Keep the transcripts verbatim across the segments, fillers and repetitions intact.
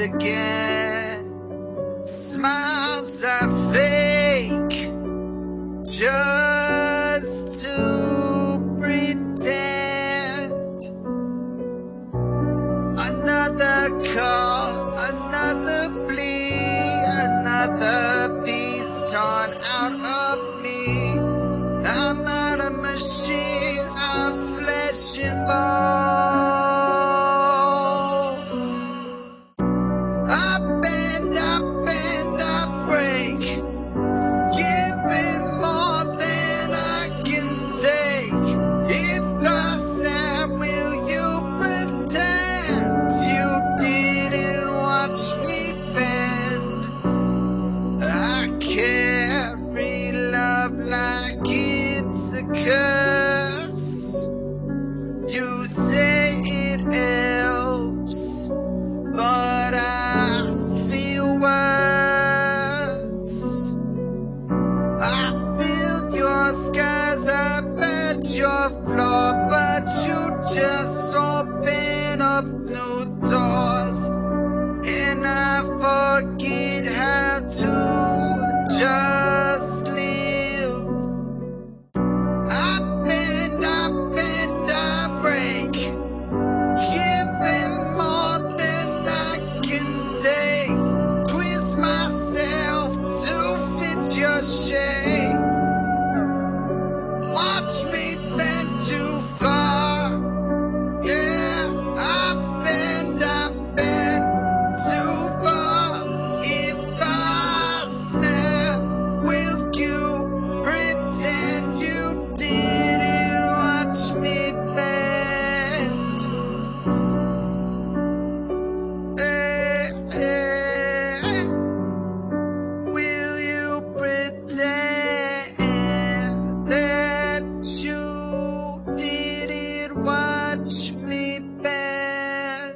again. Smiles are fake, just to pretend. Another call, another plea, another piece torn out of me. I'm not a machine, I'm flesh and bone. I bend, I bend, I break, giving more than I can take. If I snap, will you pretend you didn't watch me bend? I carry love like it's a curse. You say it helps, but I feel worse. I build your skies, I bet your floor, but you just open up new doors, and I forget how to just live. I bend, I bend, I break, giving more than I can take. Twist myself to fit your shape. Watch me bend too far. Yeah, I bend, I bend too far. If I snap, will you pretend you didn't watch me bend? Hey, hey, will you pretend that you didn't watch me bend?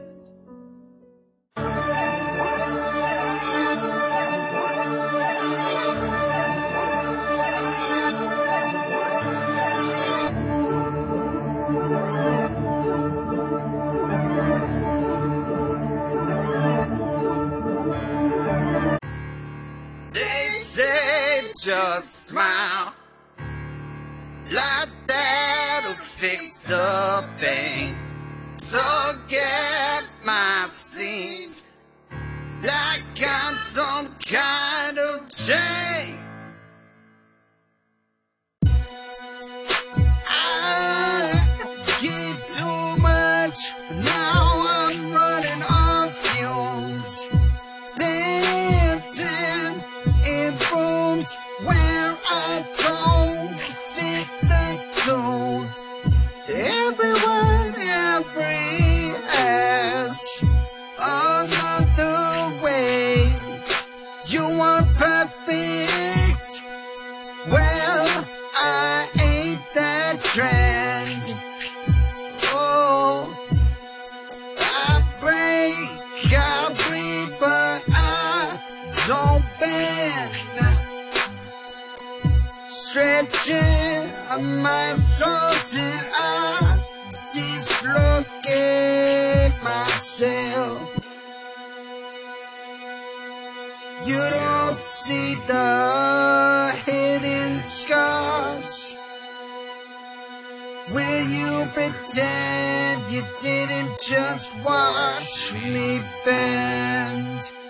They say just smile, like that'll fix the pain. Forget my scenes, like I'm some kind of chain. I give too much, now I'm running on fumes. Dancing in rooms where I don't fit the tune. Everyone, every ass, another way. You want perfect? Well, I ain't that trend. Oh, I break, I bleed, but I don't bend. Stretching my soul till I dislocate myself. You don't see the hidden scars. Will you pretend you didn't just watch me bend?